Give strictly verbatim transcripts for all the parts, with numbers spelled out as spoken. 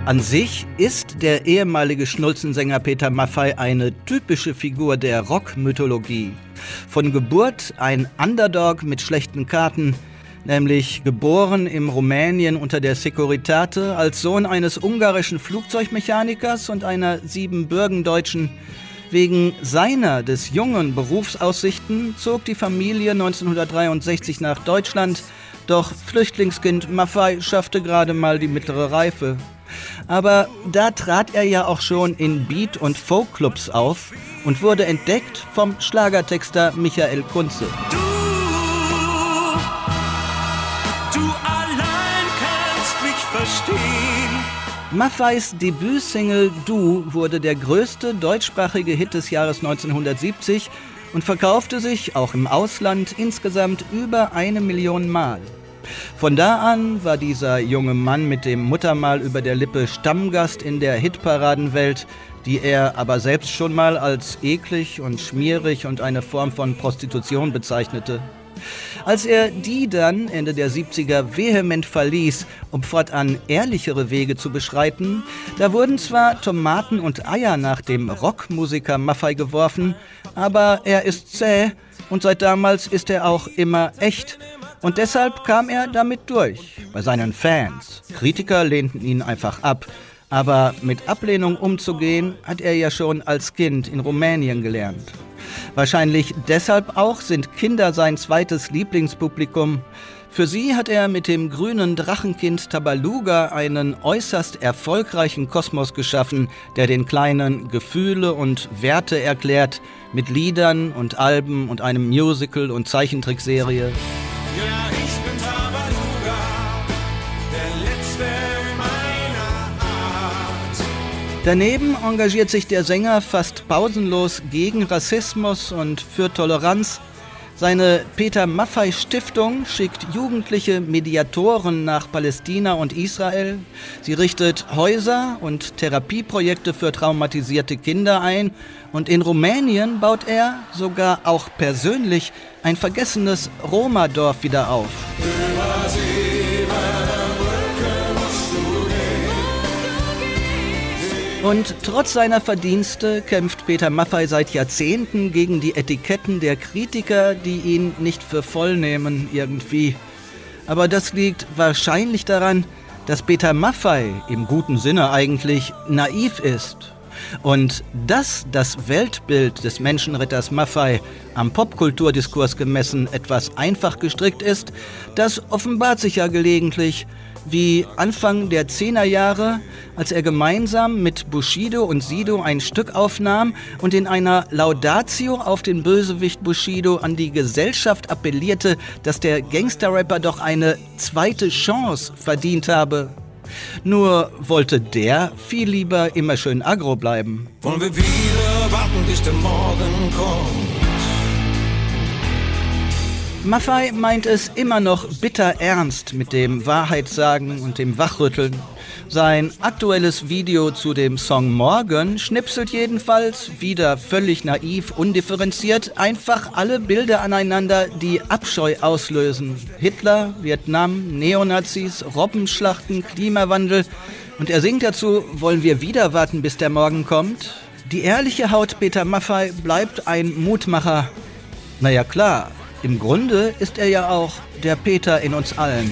An sich ist der ehemalige Schnulzensänger Peter Maffay eine typische Figur der Rockmythologie. Von Geburt ein Underdog mit schlechten Karten, nämlich geboren in Rumänien unter der Securitate als Sohn eines ungarischen Flugzeugmechanikers und einer Siebenbürgendeutschen. Wegen seiner, des jungen Berufsaussichten zog die Familie neunzehnhundertdreiundsechzig nach Deutschland, doch Flüchtlingskind Maffay schaffte gerade mal die mittlere Reife. Aber da trat er ja auch schon in Beat- und Folkclubs auf und wurde entdeckt vom Schlagertexter Michael Kunze. Du, du allein kannst mich verstehen. Maffays Debütsingle Du wurde der größte deutschsprachige Hit des Jahres neunzehnhundertsiebzig und verkaufte sich auch im Ausland insgesamt über eine Million Mal. Von da an war dieser junge Mann mit dem Muttermal über der Lippe Stammgast in der Hitparadenwelt, die er aber selbst schon mal als eklig und schmierig und eine Form von Prostitution bezeichnete. Als er die dann Ende der siebziger vehement verließ, um fortan ehrlichere Wege zu beschreiten, da wurden zwar Tomaten und Eier nach dem Rockmusiker Maffay geworfen, aber er ist zäh und seit damals ist er auch immer echt. Und deshalb kam er damit durch, bei seinen Fans. Kritiker lehnten ihn einfach ab, aber mit Ablehnung umzugehen, hat er ja schon als Kind in Rumänien gelernt. Wahrscheinlich deshalb auch sind Kinder sein zweites Lieblingspublikum. Für sie hat er mit dem grünen Drachenkind Tabaluga einen äußerst erfolgreichen Kosmos geschaffen, der den Kleinen Gefühle und Werte erklärt, mit Liedern und Alben und einem Musical und Zeichentrickserie. Ja, ich bin Tabaluga, der Letzte meiner Art. Daneben engagiert sich der Sänger fast pausenlos gegen Rassismus und für Toleranz. Seine Peter Maffay Stiftung schickt jugendliche Mediatoren nach Palästina und Israel. Sie richtet Häuser und Therapieprojekte für traumatisierte Kinder ein. Und in Rumänien baut er, sogar auch persönlich, ein vergessenes Roma-Dorf wieder auf. Über sieben Brücken musst du gehen. Und trotz seiner Verdienste kämpft Peter Maffay seit Jahrzehnten gegen die Etiketten der Kritiker, die ihn nicht für voll nehmen irgendwie. Aber das liegt wahrscheinlich daran, dass Peter Maffay, im guten Sinne eigentlich, naiv ist. Und dass das Weltbild des Menschenretters Maffay am Popkulturdiskurs gemessen etwas einfach gestrickt ist, das offenbart sich ja gelegentlich, wie Anfang der Zehnerjahre, als er gemeinsam mit Bushido und Sido ein Stück aufnahm und in einer Laudatio auf den Bösewicht Bushido an die Gesellschaft appellierte, dass der Gangsterrapper doch eine zweite Chance verdient habe. Nur wollte der viel lieber immer schön aggro bleiben. Wollen wir wieder warten, bis der Morgen kommt? Maffay meint es immer noch bitter ernst mit dem Wahrheitssagen und dem Wachrütteln. Sein aktuelles Video zu dem Song Morgen schnipselt jedenfalls, wieder völlig naiv, undifferenziert, einfach alle Bilder aneinander, die Abscheu auslösen. Hitler, Vietnam, Neonazis, Robbenschlachten, Klimawandel. Und er singt dazu, wollen wir wieder warten, bis der Morgen kommt? Die ehrliche Haut Peter Maffay bleibt ein Mutmacher. Naja klar, im Grunde ist er ja auch der Peter in uns allen.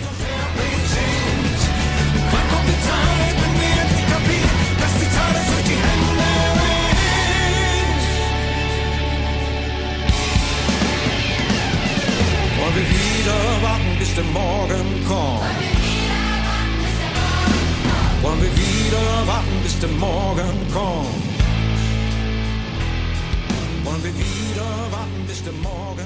Wollen wir wieder warten, bis der Morgen kommt? Wollen wir wieder warten, bis der Morgen kommt? Wollen wir wieder warten, bis der Morgen kommt?